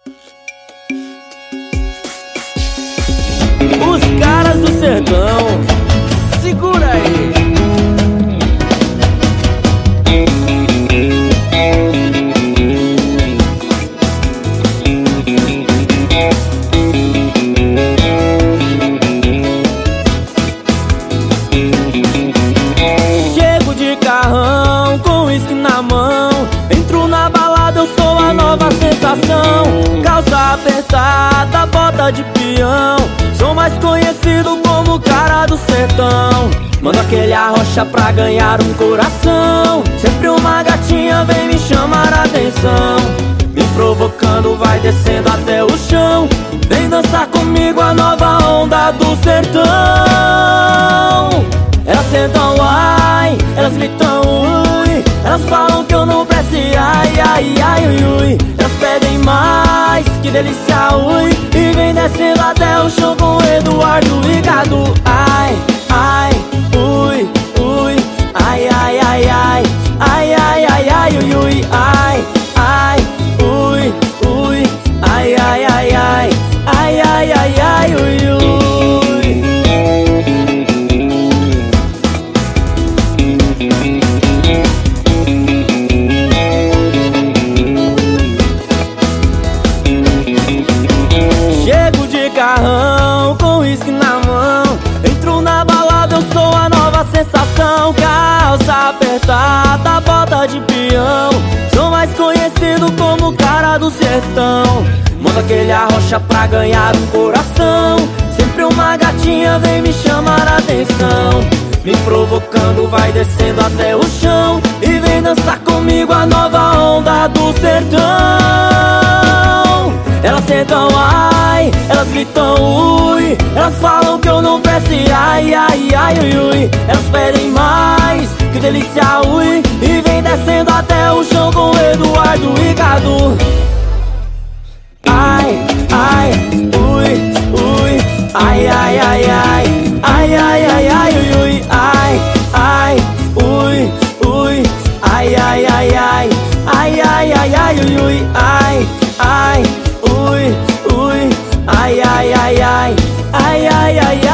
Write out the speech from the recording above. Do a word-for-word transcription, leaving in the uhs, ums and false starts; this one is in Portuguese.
Os caras do sertão, segura aí. Chego de carrão, com uísque na mão. Entro na balada, eu sou a nova sensação. Calça apertada, bota de peão. Sou mais conhecido como o cara do sertão. Mando aquele arrocha pra ganhar um coração. Sempre uma gatinha vem me chamar a atenção. Me provocando, vai descendo até o chão. Vem dançar comigo a nova onda do sertão. Elas sentam ai, elas gritam ui. Elas falam que eu não presto, ai, ai, ai, ui, ui. Elas pedem mais, que delícia, ui. E vem descendo até o chão com Eduardo e Gado. Ai, ai, ui, ui. Ai, ai, ai, ai. Ai, ai, ai, ai, ui, ui. Ai, ai, ui, ui. Ai, ai, ai, ai. Ai, ai, ai, ai, ui, ui. Chego de carrão, com uísque na mão. Entro na balada, eu sou a nova sensação. Calça apertada, bota de peão. Sou mais conhecido como o cara do sertão. Manda aquele arrocha pra ganhar um coração. Sempre uma gatinha vem me chamar a atenção. Me provocando, vai descendo até o chão. E vem dançar comigo a nova onda do sertão. Elas sentam ai, elas gritam ui. Elas falam que eu não presto, ai, ai, ai, ui, ui. Elas pedem mais, que delícia, ui. E vem descendo até o chão com Eduardo e Gado. Ai, ai, ui, ui. Ai, ai, ai, ai. Ai, ai, ai, ai, ui, ui. Ai, ai, ui, ui. Ai, ai, ai, ai. Ai, ai, ai, ai, ui, ui. Ai, ai, ui, ui. Ai, ai, ai, ai. Ai, ai, ai, ai.